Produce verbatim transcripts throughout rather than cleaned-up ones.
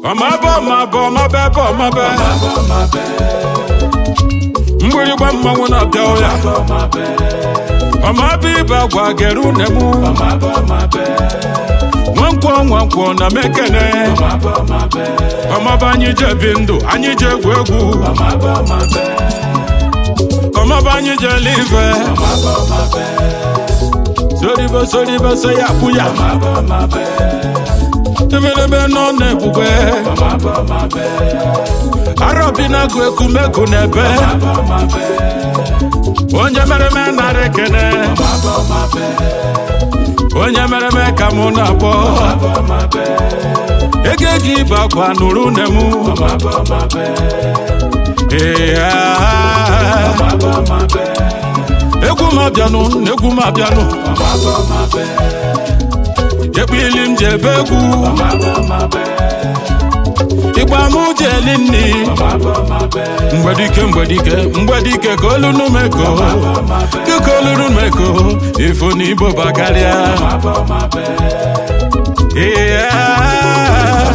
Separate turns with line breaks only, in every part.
Omabo mabo mabebo mabe Mburi gba mmanwụ na bia oya Omabi ba gwa geru nemu Nwankwo nwankwo na mekene Omaba anyị je bi ndụ anyị je egwu egwu Omaba anyị je live Soribo soribo se ya puya Temelebe no nebube Arabina gwe kumeko nebe Onye mere me na rekene Onye mere me kamuna bo Ege gi bakwa nuru nemu Egu mabianu, egu mabianu Yebilim jebegu Igba mu jelini Mbadike mbadike mbadike kolu numeko Kolu numeko Ifoni bo bakaria Yeah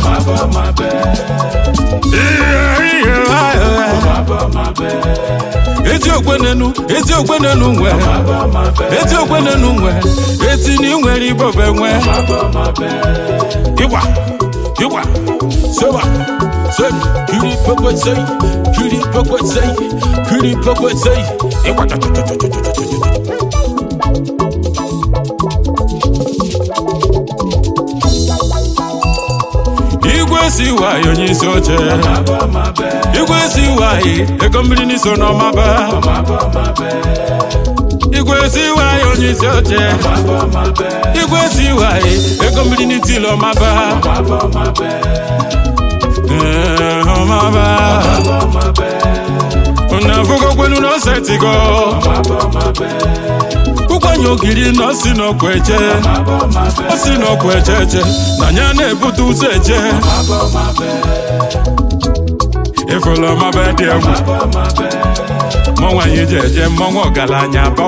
Eti okwenenu, eti okwenenu nwe Eti okwenenu nwe Eti ni nwere ibobe nwe Iwa, iwa, soba, sobi Kiri pokwe sei, kiri pokwe sei Kiri pokwe sei Iwa, Igwe si wayo nyisi oche Igwe si wayo ego mmiri niso n'ọmaba Igwe si wayo nyisi oche Igwe si wayo ego mmiri n'itilo ọmaba Ọmaba Unavugo kwenu no setigo Ukwanyo ogiri no si no kweche O si no kwecheche Na nyane butu seche Ifolo mabe diegu Mwa yijeje mwa galanya bo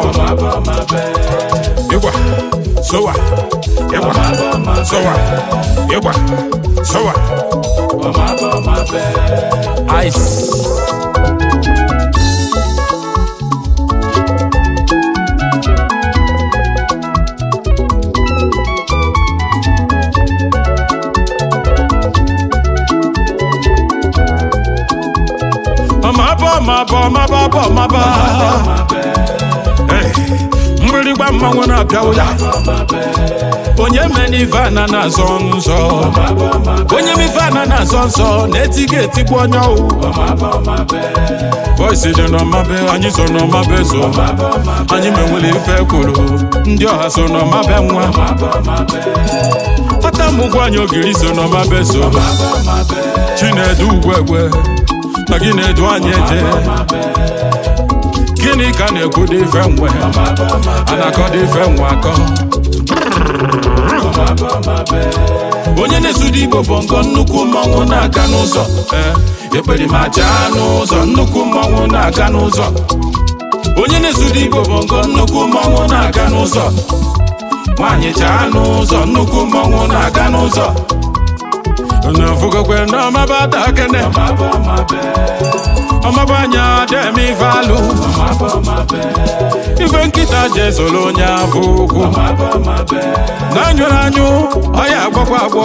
Iwa Sowa Iwa Sowa Iwa Sowa Ice Maba maba maba maba Hey Mbiri gba mmanwụ na bia oya Onye meni vana na zonzo Onye mi vana na zonzo Netige etigbu onye o Boys je no mabe anyị so no mabe so Anyị menwele ife kwuru Ndị ọha so no mabe nwa Ata mugwa anyị ogiri so no mabe so Chinedu ugwegwe Na gine du anyị eje Gini ka na-ekwu dị ife nwe Anakọ dị ife nwe akọ Onye na-esu dị Igbo bongo nnukwu mmanwụ na-aga n'ụzọ Ekperi ma chaa n'ụzọ nnukwu mmanwụ na-aga n'ụzọ Onye na-esu dị Igbo bongo nnukwu mmanwụ na-aga n'ụzọ Nwaanyị chaa n'ụzọ nnukwu mmanwụ na-aga n'ụzọ Unavugo kwenu ọmaba takene Ọmaba anya demi valu Ife nkịta jezolo onye afọ ukwu Na nyụrụ anyụ ọya agbakwa agbọ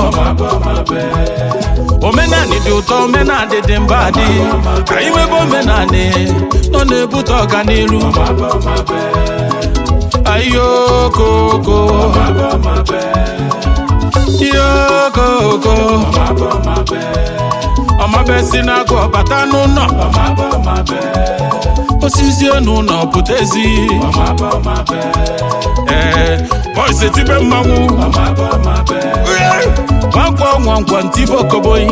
Omenani dị ụtọ omenani dị mba dị Ka imebe omenani nọ na-ebute ọganiru Ayo koko Yo koko Ọmabe si na-agụ bata n'ụlọ Osisi n'ụlọ pụtezi Ee, boys etibe mmanwụ Nwankwo nwankwo ntibo koboyi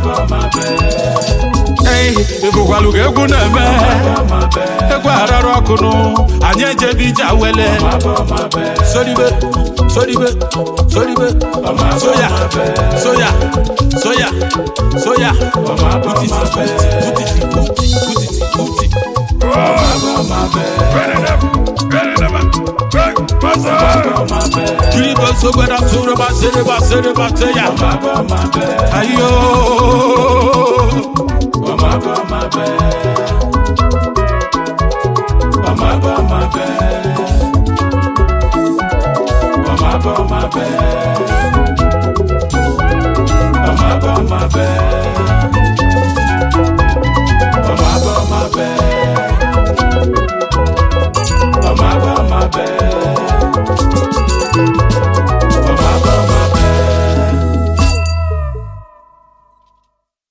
Ee, ịgụgwalu ga egwu na-eme Egwu arara ọkụnụ Anyị ejebi ije awele Soribe, soribe, soribe Soya, soya, soya, soya Putiti, putiti, putiti, putiti, putiti Kiri go so go down to the bus, city bus, city bus, ya. Ayo. Mama, mama, mama, mama, mama, mama, mama, mama,